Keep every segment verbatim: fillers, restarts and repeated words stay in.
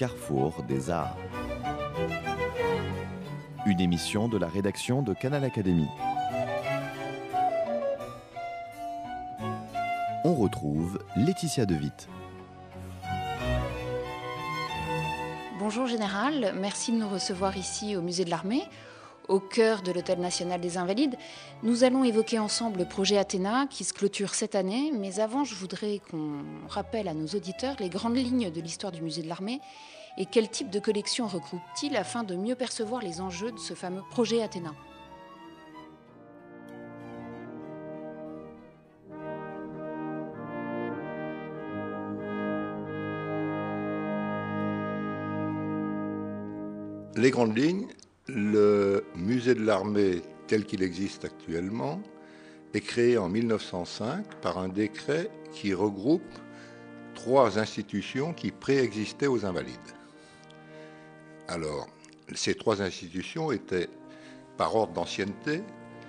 carrefour des arts. Une émission de la rédaction de Canal Académie. On retrouve Laetitia De Witt. Bonjour Général, merci de nous recevoir ici au Musée de l'Armée, au cœur de l'Hôtel National des Invalides. Nous allons évoquer ensemble le projet Athéna qui se clôture cette année, mais avant je voudrais qu'on rappelle à nos auditeurs les grandes lignes de l'histoire du Musée de l'Armée et quel type de collection regroupe-t-il afin de mieux percevoir les enjeux de ce fameux projet Athéna. Les grandes lignes, le musée de l'armée tel qu'il existe actuellement est créé en mille neuf cent cinq par un décret qui regroupe trois institutions qui préexistaient aux Invalides. Alors, ces trois institutions étaient, par ordre d'ancienneté,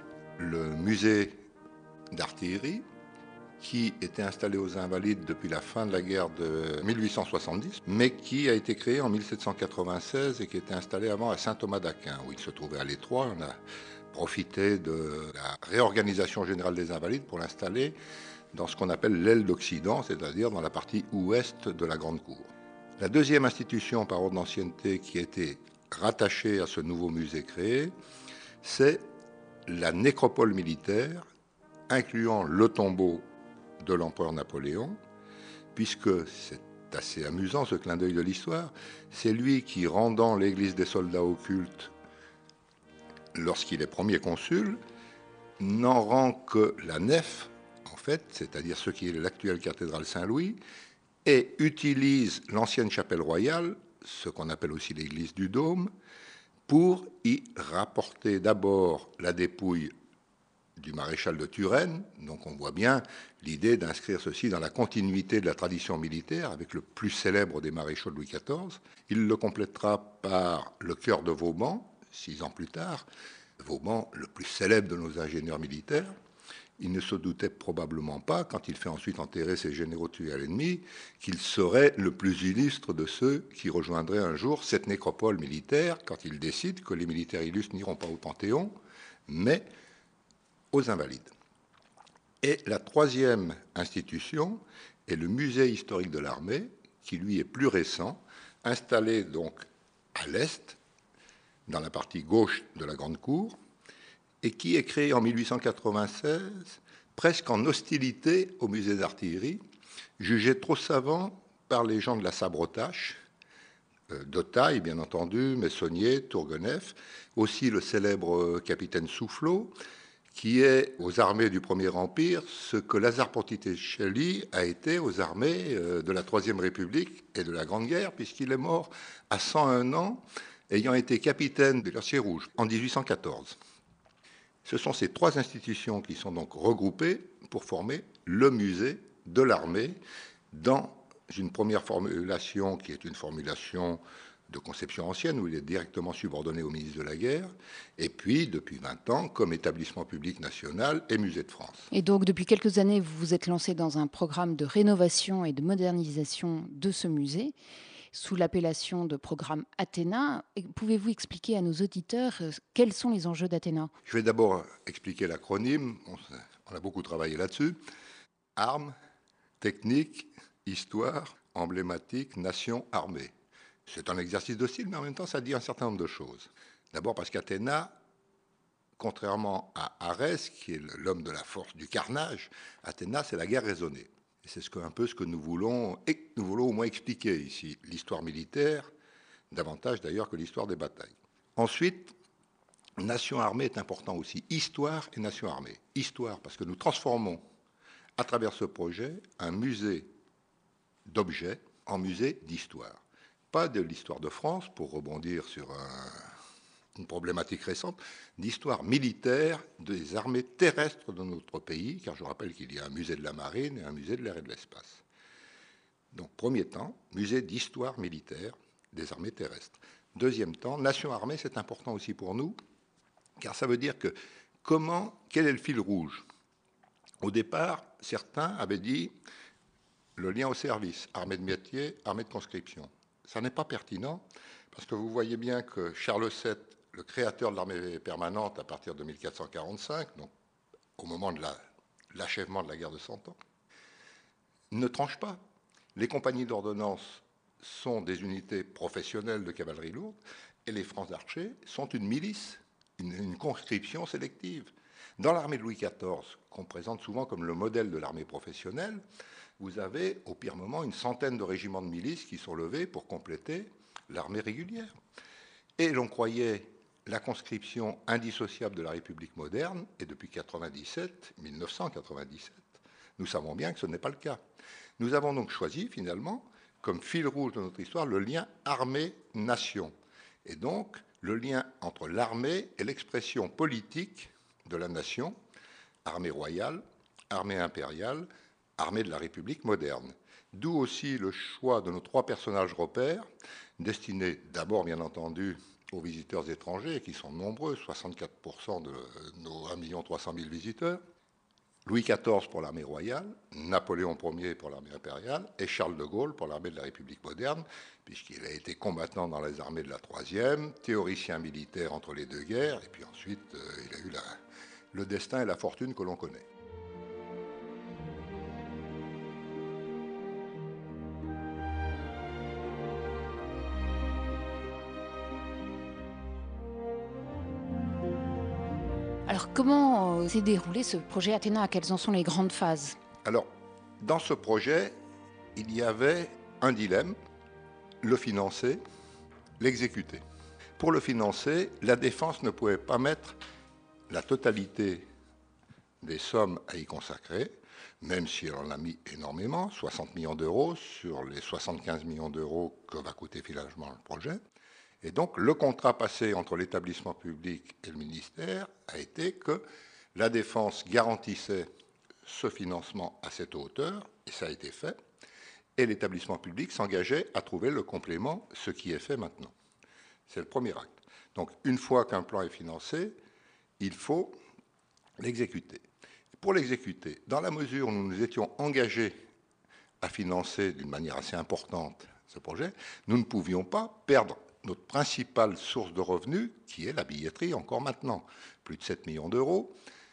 le musée d'artillerie, qui était installé aux Invalides depuis la fin de la guerre de mille huit cent soixante-dix, mais qui a été créé en mille sept cent quatre-vingt-seize et qui était installé avant à Saint-Thomas-d'Aquin, où il se trouvait à l'étroit. On a profité de la réorganisation générale des Invalides pour l'installer dans ce qu'on appelle l'aile d'Occident, c'est-à-dire dans la partie ouest de la Grande Cour. La deuxième institution par ordre d'ancienneté qui a été rattachée à ce nouveau musée créé, c'est la nécropole militaire, incluant le tombeau de l'empereur Napoléon, puisque c'est assez amusant ce clin d'œil de l'histoire, c'est lui qui, rendant l'église des soldats au culte lorsqu'il est premier consul, n'en rend que la nef, en fait, c'est-à-dire ce qui est l'actuelle cathédrale Saint-Louis, et utilise l'ancienne chapelle royale, ce qu'on appelle aussi l'église du Dôme, pour y rapporter d'abord la dépouille du maréchal de Turenne. Donc on voit bien l'idée d'inscrire ceci dans la continuité de la tradition militaire avec le plus célèbre des maréchaux de Louis quatorze. Il le complétera par le cœur de Vauban, six ans plus tard. Vauban, le plus célèbre de nos ingénieurs militaires. Il ne se doutait probablement pas, quand il fait ensuite enterrer ses généraux tués à l'ennemi, qu'il serait le plus illustre de ceux qui rejoindraient un jour cette nécropole militaire, quand il décide que les militaires illustres n'iront pas au Panthéon, mais aux Invalides. Et la troisième institution est le musée historique de l'armée, qui lui est plus récent, installé donc à l'est, dans la partie gauche de la Grande Cour, et qui est créé en mille huit cent quatre-vingt-seize, presque en hostilité au musée d'artillerie, jugé trop savant par les gens de la Sabrotache, euh, d'Auteuil, bien entendu, Messonnier, Tourgueneff, aussi le célèbre capitaine Soufflot, qui est aux armées du Premier Empire ce que Lazare Ponticelli a été aux armées de la Troisième République et de la Grande Guerre, puisqu'il est mort à cent un ans, ayant été capitaine de l'Arcier Rouge en dix-huit cent quatorze. Ce sont ces trois institutions qui sont donc regroupées pour former le musée de l'armée dans une première formulation qui est une formulation de conception ancienne, où il est directement subordonné au ministre de la Guerre, et puis, depuis vingt ans, comme établissement public national et musée de France. Et donc, depuis quelques années, vous vous êtes lancé dans un programme de rénovation et de modernisation de ce musée, sous l'appellation de programme Athéna. Pouvez-vous expliquer à nos auditeurs quels sont les enjeux d'Athéna ? Je vais d'abord expliquer l'acronyme, on a beaucoup travaillé là-dessus. Armes, technique, histoire, emblématique, nation, armée. C'est un exercice de style, mais en même temps, ça dit un certain nombre de choses. D'abord parce qu'Athéna, contrairement à Arès, qui est l'homme de la force du carnage, Athéna, c'est la guerre raisonnée. Et c'est ce que, un peu ce que nous voulons, et nous voulons au moins expliquer ici. L'histoire militaire, davantage d'ailleurs que l'histoire des batailles. Ensuite, nation armée est important aussi. Histoire et nation armée. Histoire, parce que nous transformons, à travers ce projet, un musée d'objets en musée d'histoire. Pas de l'histoire de France, pour rebondir sur un, une problématique récente, d'histoire militaire des armées terrestres de notre pays, car je rappelle qu'il y a un musée de la marine et un musée de l'air et de l'espace. Donc, premier temps, musée d'histoire militaire des armées terrestres. Deuxième temps, nation-armée, c'est important aussi pour nous, car ça veut dire que comment, quel est le fil rouge ? Au départ, certains avaient dit le lien au service, armée de métier, armée de conscription. ça n'est pas pertinent, parce que vous voyez bien que Charles sept, le créateur de l'armée permanente à partir de mille quatre cent quarante-cinq, donc au moment de la, l'achèvement de la guerre de Cent Ans, ne tranche pas. Les compagnies d'ordonnance sont des unités professionnelles de cavalerie lourde, et les francs archers sont une milice, une, une conscription sélective. Dans l'armée de Louis quatorze, qu'on présente souvent comme le modèle de l'armée professionnelle, vous avez au pire moment une centaine de régiments de milices qui sont levés pour compléter l'armée régulière. Et l'on croyait la conscription indissociable de la République moderne, et depuis mille neuf cent quatre-vingt-dix-sept, nous savons bien que ce n'est pas le cas. Nous avons donc choisi finalement, comme fil rouge de notre histoire, le lien armée-nation. Et donc, le lien entre l'armée et l'expression politique de la nation, armée royale, armée impériale, armée de la République moderne. D'où aussi le choix de nos trois personnages repères, destinés d'abord, bien entendu, aux visiteurs étrangers, qui sont nombreux, soixante-quatre pour cent de nos un million trois cent mille visiteurs, Louis quatorze pour l'armée royale, Napoléon Ier pour l'armée impériale et Charles de Gaulle pour l'armée de la République moderne, puisqu'il a été combattant dans les armées de la troisième, théoricien militaire entre les deux guerres, et puis ensuite euh, il a eu la, le destin et la fortune que l'on connaît. Alors, comment s'est déroulé ce projet Athéna? Quelles en sont les grandes phases? Alors, dans ce projet, il y avait un dilemme, le financer, l'exécuter. Pour le financer, la défense ne pouvait pas mettre la totalité des sommes à y consacrer, même si elle en a mis énormément, soixante millions d'euros sur les soixante-quinze millions d'euros que va coûter finalement le projet. Et donc, le contrat passé entre l'établissement public et le ministère a été que la défense garantissait ce financement à cette hauteur, et ça a été fait, et l'établissement public s'engageait à trouver le complément, ce qui est fait maintenant. C'est le premier acte. Donc, une fois qu'un plan est financé, il faut l'exécuter. Pour l'exécuter, dans la mesure où nous nous étions engagés à financer d'une manière assez importante ce projet, nous ne pouvions pas perdre notre principale source de revenus, qui est la billetterie, encore maintenant, plus de sept millions d'euros.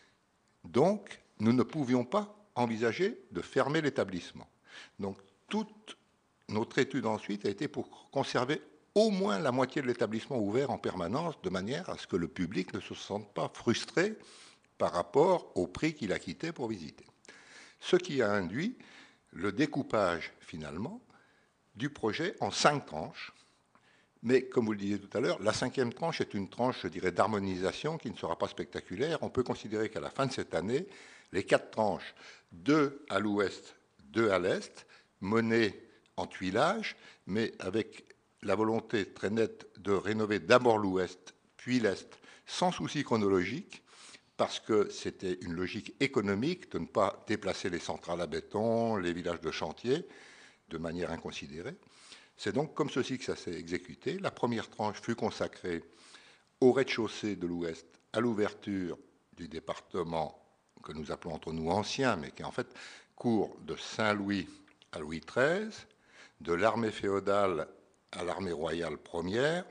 Donc, nous ne pouvions pas envisager de fermer l'établissement. Donc, toute notre étude ensuite a été pour conserver au moins la moitié de l'établissement ouvert en permanence, de manière à ce que le public ne se sente pas frustré par rapport au prix qu'il a quitté pour visiter. Ce qui a induit le découpage, finalement, du projet en cinq tranches. Mais, comme vous le disiez tout à l'heure, la cinquième tranche est une tranche, je dirais, d'harmonisation qui ne sera pas spectaculaire. On peut considérer qu'à la fin de cette année, les quatre tranches, deux à l'ouest, deux à l'est, menées en tuilage, mais avec la volonté très nette de rénover d'abord l'ouest, puis l'est, sans souci chronologique, parce que c'était une logique économique de ne pas déplacer les centrales à béton, les villages de chantier, de manière inconsidérée. C'est donc comme ceci que ça s'est exécuté. La première tranche fut consacrée au rez-de-chaussée de l'Ouest, à l'ouverture du département que nous appelons entre nous ancien, mais qui en fait court de Saint-Louis à Louis treize, de l'armée féodale à l'armée royale première,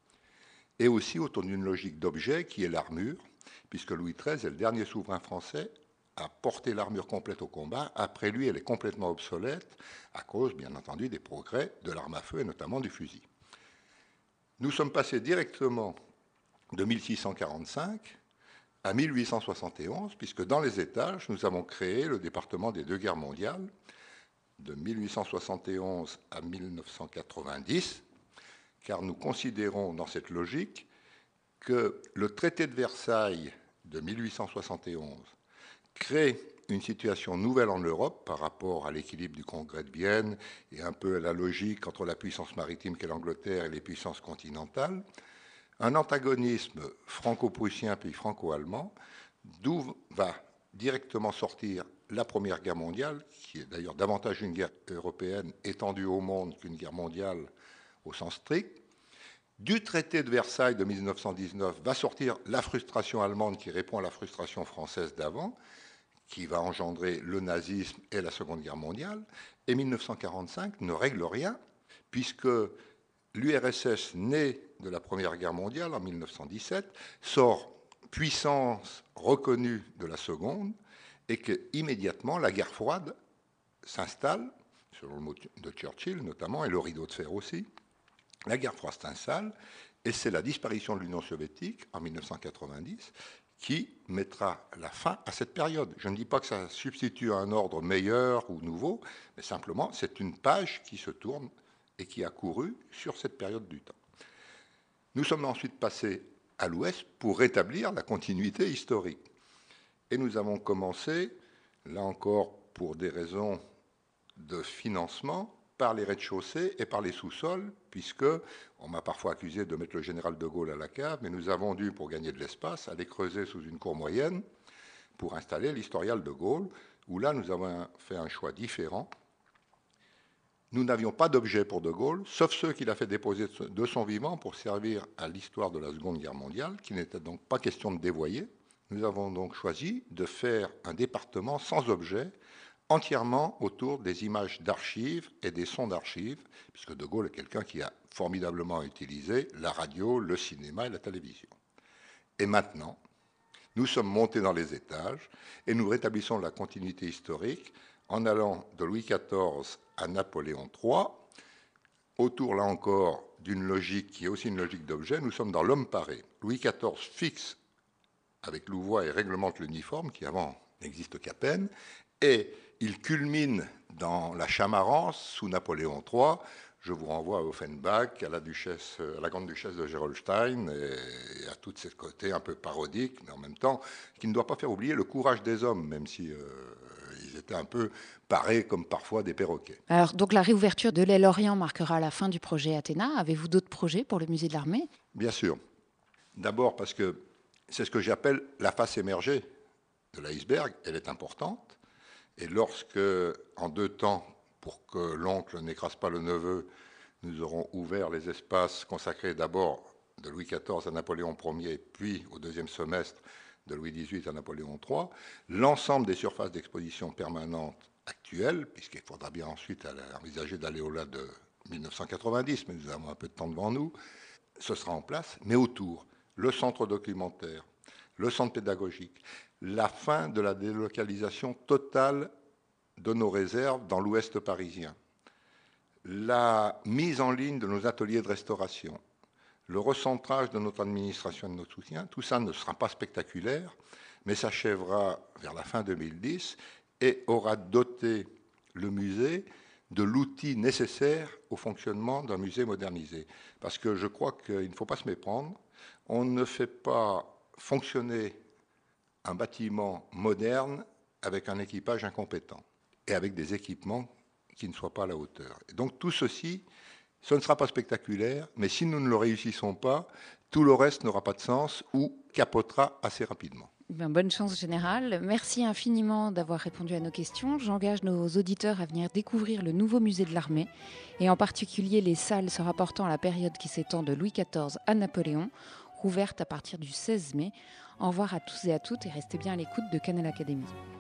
et aussi autour d'une logique d'objet qui est l'armure, puisque Louis treize est le dernier souverain français à porter l'armure complète au combat. Après lui, elle est complètement obsolète à cause, bien entendu, des progrès de l'arme à feu et notamment du fusil. Nous sommes passés directement de mille six cent quarante-cinq à mille huit cent soixante et onze, puisque dans les étages, nous avons créé le département des deux guerres mondiales, de mille huit cent soixante et onze à mille neuf cent quatre-vingt-dix, car nous considérons dans cette logique que le traité de Versailles de mille huit cent soixante et onze crée une situation nouvelle en Europe par rapport à l'équilibre du Congrès de Vienne et un peu à la logique entre la puissance maritime qu'est l'Angleterre et les puissances continentales, un antagonisme franco-prussien puis franco-allemand, d'où va directement sortir la Première Guerre mondiale, qui est d'ailleurs davantage une guerre européenne étendue au monde qu'une guerre mondiale au sens strict. Du traité de Versailles de mille neuf cent dix-neuf va sortir la frustration allemande qui répond à la frustration française d'avant, qui va engendrer le nazisme et la Seconde Guerre mondiale. Et mille neuf cent quarante-cinq ne règle rien, puisque l'U R S S, né de la Première Guerre mondiale en mille neuf cent dix-sept, sort puissance reconnue de la Seconde et qu'immédiatement la guerre froide s'installe, selon le mot de Churchill notamment, et le rideau de fer aussi. La guerre froide s'installe et c'est la disparition de l'Union soviétique en mille neuf cent quatre-vingt-dix qui mettra la fin à cette période. Je ne dis pas que ça substitue à un ordre meilleur ou nouveau, mais simplement c'est une page qui se tourne et qui a couru sur cette période du temps. Nous sommes ensuite passés à l'Ouest pour rétablir la continuité historique. Et nous avons commencé, là encore pour des raisons de financement, par les rez-de-chaussée et par les sous-sols, puisque on m'a parfois accusé de mettre le général de Gaulle à la cave, mais nous avons dû, pour gagner de l'espace, aller creuser sous une cour moyenne pour installer l'historial de Gaulle, où là nous avons fait un choix différent. Nous n'avions pas d'objet pour de Gaulle, sauf ceux qu'il a fait déposer de son vivant pour servir à l'histoire de la Seconde Guerre mondiale, qui n'était donc pas question de dévoyer. Nous avons donc choisi de faire un département sans objet, entièrement autour des images d'archives et des sons d'archives, puisque de Gaulle est quelqu'un qui a formidablement utilisé la radio, le cinéma et la télévision. Et maintenant, nous sommes montés dans les étages et nous rétablissons la continuité historique en allant de Louis quatorze à Napoléon trois, autour, là encore, d'une logique qui est aussi une logique d'objet. Nous sommes dans l'homme paré. Louis quatorze fixe avec Louvois et réglemente l'uniforme, qui avant n'existe qu'à peine, et il culmine dans la chamarrance sous Napoléon trois. Je vous renvoie à Offenbach, à la, duchesse, à la grande duchesse de Gerolstein, et à tous ces côtés un peu parodiques, mais en même temps, qui ne doit pas faire oublier le courage des hommes, même si euh, ils étaient un peu parés comme parfois des perroquets. Alors, donc la réouverture de l'aile Orient marquera la fin du projet Athéna. Avez-vous d'autres projets pour le musée de l'Armée ? Bien sûr. D'abord parce que c'est ce que j'appelle la face émergée de l'iceberg. Elle est importante. Et lorsque, en deux temps, pour que l'oncle n'écrase pas le neveu, nous aurons ouvert les espaces consacrés d'abord de Louis quatorze à Napoléon Ier, puis au deuxième semestre de Louis dix-huit à Napoléon trois, l'ensemble des surfaces d'exposition permanentes actuelles, puisqu'il faudra bien ensuite envisager d'aller au-delà de mille neuf cent quatre-vingt-dix, mais nous avons un peu de temps devant nous, ce sera en place, mais autour, le centre documentaire, le centre pédagogique, la fin de la délocalisation totale de nos réserves dans l'ouest parisien, la mise en ligne de nos ateliers de restauration, le recentrage de notre administration et de notre soutien, tout ça ne sera pas spectaculaire, mais s'achèvera vers la fin deux mille dix et aura doté le musée de l'outil nécessaire au fonctionnement d'un musée modernisé. Parce que je crois qu'il ne faut pas se méprendre, on ne fait pas fonctionner un bâtiment moderne avec un équipage incompétent et avec des équipements qui ne soient pas à la hauteur. Et donc tout ceci, ce ne sera pas spectaculaire, mais si nous ne le réussissons pas, tout le reste n'aura pas de sens ou capotera assez rapidement. Ben, bonne chance générale. Merci infiniment d'avoir répondu à nos questions. J'engage nos auditeurs à venir découvrir le nouveau musée de l'Armée et en particulier les salles se rapportant à la période qui s'étend de Louis quatorze à Napoléon, rouvertes à partir du seize mai. Au revoir à tous et à toutes et restez bien à l'écoute de Canal Académie.